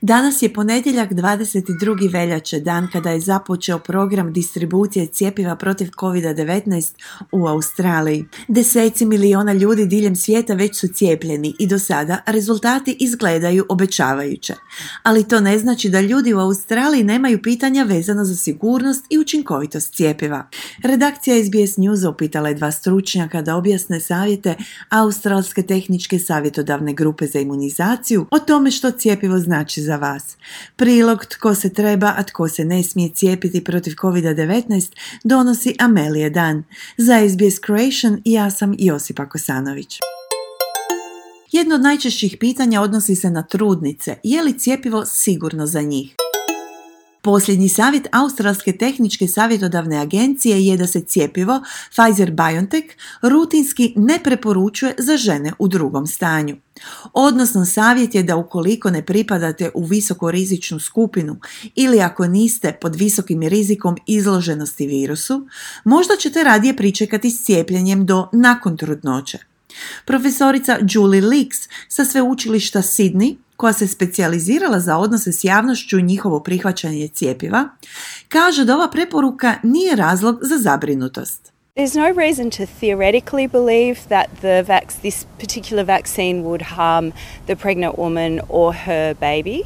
Danas je ponedjeljak 22. veljače, dan kada je započeo program distribucije cjepiva protiv COVID-19 u Australiji. Deseci miliona ljudi diljem svijeta već su cijepljeni i do sada rezultati izgledaju obećavajuće. Ali to ne znači da ljudi u Australiji nemaju pitanja vezano za sigurnost i učinkovitost cjepiva. Redakcija SBS Newsa upitala je dva stručnjaka da objasne savjete Australske tehničke savjetodavne grupe za imunizaciju o tome što cjepivo znači za vas. Prilog tko se treba, a tko se ne smije cijepiti protiv COVID-19 donosi Amelija Dan. Za SBS Creation ja sam Josipa Kosanović. Jedno od najčešćih pitanja odnosi se na trudnice. Je li cjepivo sigurno za njih? Posljednji savjet Australske tehničke savjetodavne agencije je da se cjepivo Pfizer-BioNTech rutinski ne preporučuje za žene u drugom stanju. Odnosno, savjet je da ukoliko ne pripadate u visokorizičnu skupinu ili ako niste pod visokim rizikom izloženosti virusu, možda ćete radije pričekati s cijepljenjem do nakon trudnoće. Profesorica Julie Leaks sa sveučilišta Sydney, koja se specijalizirala za odnose s javnošću i njihovo prihvaćanje cjepiva, kaže da ova preporuka nije razlog za zabrinutost. There's no reason to theoretically believe that this particular vaccine would harm the pregnant woman or her baby.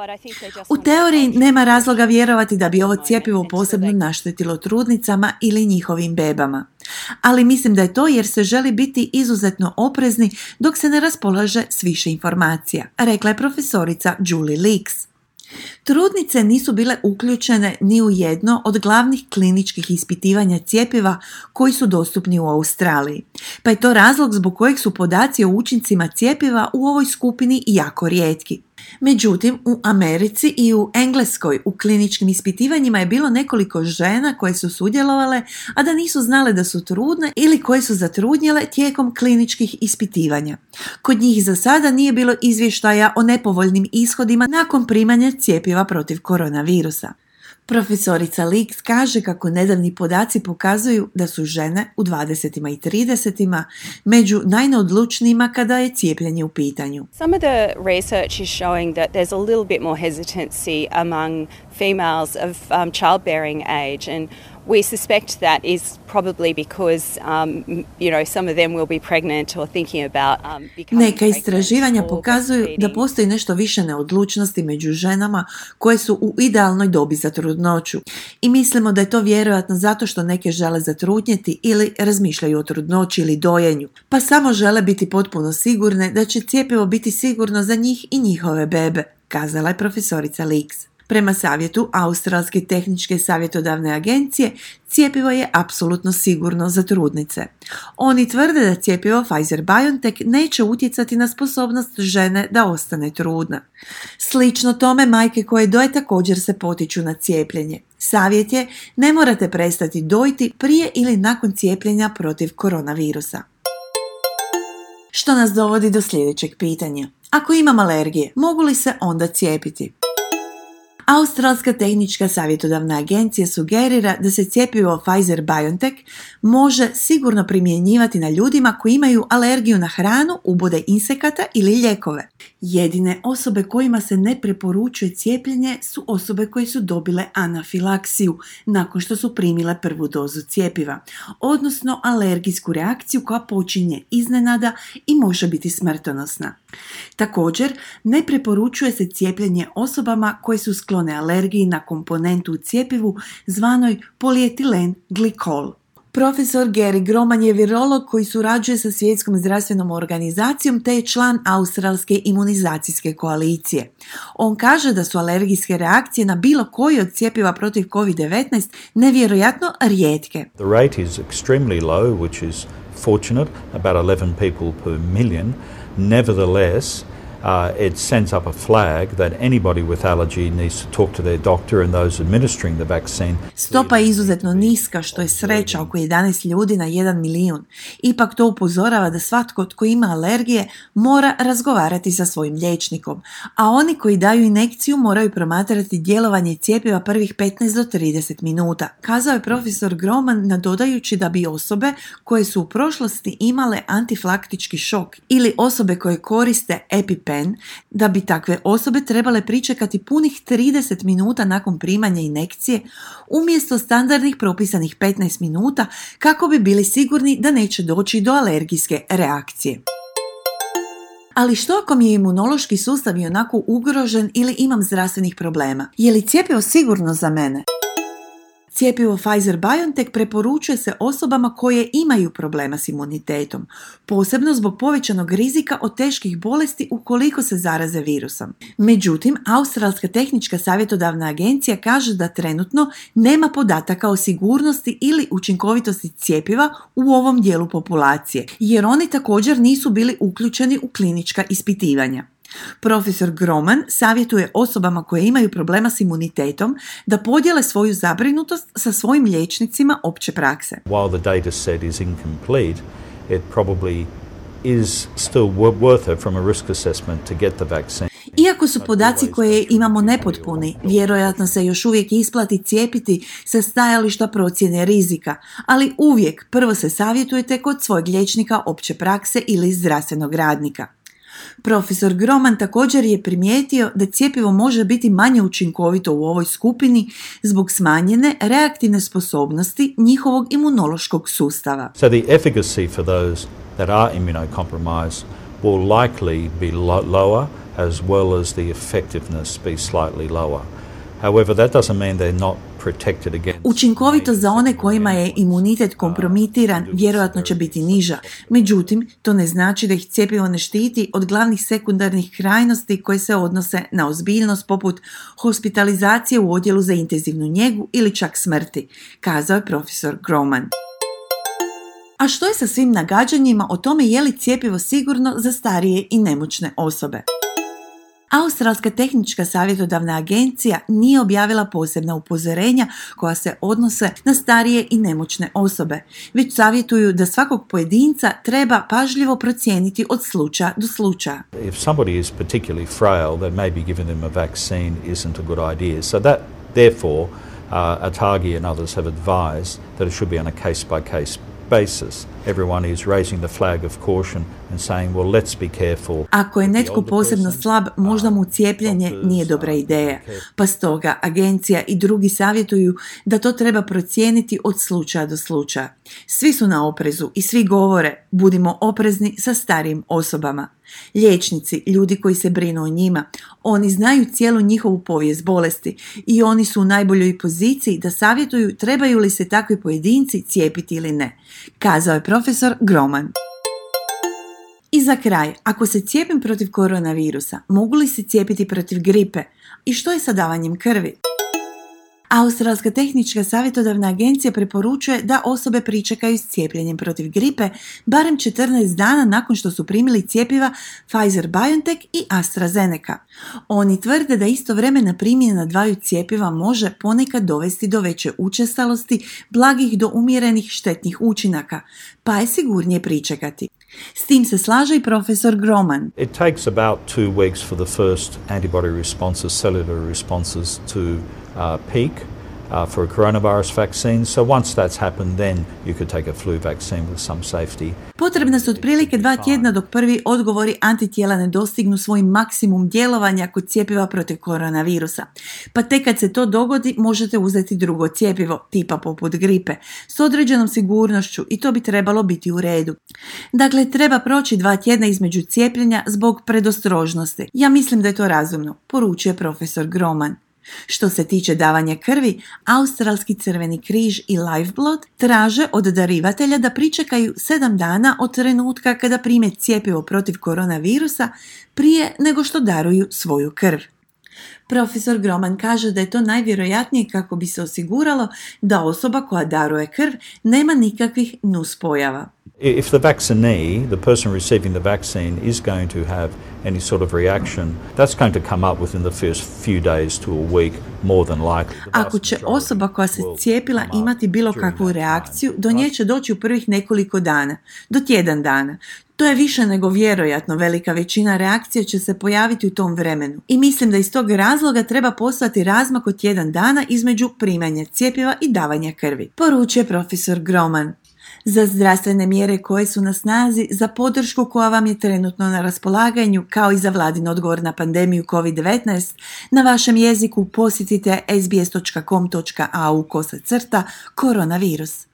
U teoriji nema razloga vjerovati da bi ovo cjepivo posebno naštetilo trudnicama ili njihovim bebama. Ali mislim da je to jer se želi biti izuzetno oprezni dok se ne raspolaže s više informacija, rekla je profesorica Julie Leaks. Trudnice nisu bile uključene ni u jedno od glavnih kliničkih ispitivanja cjepiva koji su dostupni u Australiji, pa je to razlog zbog kojeg su podaci o učincima cjepiva u ovoj skupini jako rijetki. Međutim, u Americi i u Engleskoj u kliničkim ispitivanjima je bilo nekoliko žena koje su sudjelovale, a da nisu znale da su trudne ili koje su zatrudnjele tijekom kliničkih ispitivanja. Kod njih za sada nije bilo izvještaja o nepovoljnim ishodima nakon primanja cjepiva protiv koronavirusa. Profesorica Leaks kaže kako nedavni podaci pokazuju da su žene u 20. i 30. među najneodlučnijima kada je cijepljenje u pitanju. Some of the research is showing that there's a little bit more hesitancy among females of childbearing age, and we suspect that is probably because some of them will be pregnant or thinking about becoming Neka istraživanja pokazuju da postoji nešto više neodlučnosti među ženama koje su u idealnoj dobi za trudnoću. I mislimo da je to vjerojatno zato što neke žele zatrudnjeti ili razmišljaju o trudnoći ili dojenju, pa samo žele biti potpuno sigurne da će cjepivo biti sigurno za njih i njihove bebe, kazala je profesorica Leaks. Prema savjetu Australske tehničke savjetodavne agencije, cjepivo je apsolutno sigurno za trudnice. Oni tvrde da cjepivo Pfizer-BioNTech neće utjecati na sposobnost žene da ostane trudna. Slično tome, majke koje doje također se potiču na cijepljenje. Savjet je: ne morate prestati dojiti prije ili nakon cijepljenja protiv koronavirusa. Što nas dovodi do sljedećeg pitanja. Ako imam alergije, mogu li se onda cijepiti? Australska tehnička savjetodavna agencija sugerira da se cjepivo Pfizer-BioNTech može sigurno primjenjivati na ljudima koji imaju alergiju na hranu, ubode insekata ili lijekove. Jedine osobe kojima se ne preporučuje cijepljenje su osobe koje su dobile anafilaksiju nakon što su primile prvu dozu cjepiva, odnosno alergijsku reakciju koja počinje iznenada i može biti smrtonosna. Također, ne preporučuje se cijepljenje osobama koje su sklone alergiji na komponentu u cjepivu zvanoj polietilen glikol. Profesor Gary Groman je virolog koji surađuje sa Svjetskom zdravstvenom organizacijom te je član Australske imunizacijske koalicije. On kaže da su alergijske reakcije na bilo koji od cjepiva protiv COVID-19 nevjerojatno rijetke. The rate is extremely low, which is fortunate, about 11 people per million. Nevertheless, it sends up a flag that anybody with allergy needs to talk to their doctor and those administering the vaccine. Stopa je izuzetno niska, što je sreća, oko 11 ljudi na 1 milijun. Ipak to upozorava da svatko tko ima alergije mora razgovarati sa svojim liječnikom, a oni koji daju injekciju moraju promatrati djelovanje cjepiva prvih 15 do 30 minuta, kazao je profesor Groman, nadodajući da bi osobe koje su u prošlosti imale antiflaktički šok ili osobe koje koriste EpiPen EpiPen, da bi takve osobe trebale pričekati punih 30 minuta nakon primanja injekcije umjesto standardnih propisanih 15 minuta kako bi bili sigurni da neće doći do alergijske reakcije. Ali što ako mi je imunološki sustav i onako ugrožen ili imam zdravstvenih problema? Je li cjepivo sigurno za mene? Cjepivo Pfizer-BioNTech preporučuje se osobama koje imaju problema s imunitetom, posebno zbog povećanog rizika od teških bolesti ukoliko se zaraze virusom. Međutim, Australska tehnička savjetodavna agencija kaže da trenutno nema podataka o sigurnosti ili učinkovitosti cjepiva u ovom dijelu populacije, jer oni također nisu bili uključeni u klinička ispitivanja. Profesor Groman savjetuje osobama koje imaju problema s imunitetom da podijele svoju zabrinutost sa svojim liječnicima opće prakse. While the data set is incomplete, it probably is still worth it from a risk assessment to get the vaccine. Iako su podaci koje imamo nepotpuni, vjerojatno se još uvijek isplati cijepiti sa stajališta procjene rizika, ali uvijek prvo se savjetujete kod svojeg liječnika opće prakse ili zdravstvenog radnika. Profesor Groman također je primijetio da cjepivo može biti manje učinkovito u ovoj skupini zbog smanjene reaktivne sposobnosti njihovog imunološkog sustava. So the efficacy for those that are immunocompromised will likely be lower as well as the effectiveness be slightly lower. However, that doesn't mean they're not protected against. Učinkovitost za one kojima je imunitet kompromitiran vjerojatno će biti niža. Međutim, to ne znači da ih cjepivo ne štiti od glavnih sekundarnih krajnosti koje se odnose na ozbiljnost poput hospitalizacije u odjelu za intenzivnu njegu ili čak smrti, kazao je profesor Groman. A što je sa svim nagađanjima o tome je li cjepivo sigurno za starije i nemoćne osobe? Australska tehnička savjetodavna agencija nije objavila posebna upozorenja koja se odnose na starije i nemoćne osobe, već savjetuju da svakog pojedinca treba pažljivo procijeniti od slučaja do slučaja. If somebody is particularly frail, then maybe giving them a vaccine isn't a good idea. So that, therefore, ATAGI and others have advised that it should be on a case-by-case basis. Everyone is raising the flag of caution and saying, well, let's be careful. Ako je netko posebno slab, možda mu cijepljenje nije dobra ideja. Pa stoga agencija i drugi savjetuju da to treba procijeniti od slučaja do slučaja. Svi su na oprezu i svi govore, budimo oprezni sa starijim osobama. Liječnici, ljudi koji se brinu o njima, oni znaju cijelu njihovu povijest bolesti i oni su u najboljoj poziciji da savjetuju trebaju li se takvi pojedinci cijepiti ili ne, kazao je profesor Groman. I za kraj, ako se cijepim protiv koronavirusa, mogu li se cijepiti protiv gripe? I što je sa davanjem krvi? Australska tehnička savjetodavna agencija preporučuje da osobe pričekaju s cijepljenjem protiv gripe barem 14 dana nakon što su primili cjepiva Pfizer-BioNTech i AstraZeneca. Oni tvrde da istovremena primjena dvaju cjepiva može ponekad dovesti do veće učestalosti, blagih do umjerenih štetnih učinaka, pa je sigurnije pričekati. S tim se slaže i profesor Groman. It takes about 2 weeks for the first antibody responses, cellular responses to peak for a coronavirus vaccine. So once that's happened, then you could take a flu vaccine with some safety. Potrebna su otprilike 2 tjedna dok prvi odgovori antitijela ne dostignu svoj maksimum djelovanja kod cjepiva protiv koronavirusa. Pa tek kad se to dogodi, možete uzeti drugo cjepivo, tipa poput gripe, s određenom sigurnošću i to bi trebalo biti u redu. Dakle, treba proći 2 tjedna između cijepljenja zbog predostrožnosti. Ja mislim da je to razumno, poručuje profesor Groman. Što se tiče davanja krvi, Australski crveni križ i Lifeblood traže od darivatelja da pričekaju 7 dana od trenutka kada prime cjepivo protiv koronavirusa prije nego što daruju svoju krv. Profesor Groman kaže da je to najvjerojatnije kako bi se osiguralo da osoba koja daruje krv nema nikakvih nuspojava. If the vaccinee, the person receiving the vaccine, is going to have any sort of reaction, that's going to come up within the first few days to a week, more than likely. Ako će osoba koja se cijepila imati bilo kakvu reakciju, do nje će doći u prvih nekoliko dana, do tjedan dana. To je više nego vjerojatno, velika većina reakcija će se pojaviti u tom vremenu. I mislim da iz tog razloga treba postojati razmak od tjedan dana između primanja cjepiva i davanja krvi, poručuje profesor Groman. Za zdravstvene mjere koje su na snazi, za podršku koja vam je trenutno na raspolaganju, kao i za vladin odgovor na pandemiju COVID-19, na vašem jeziku posjetite sbs.com.au/koronavirus.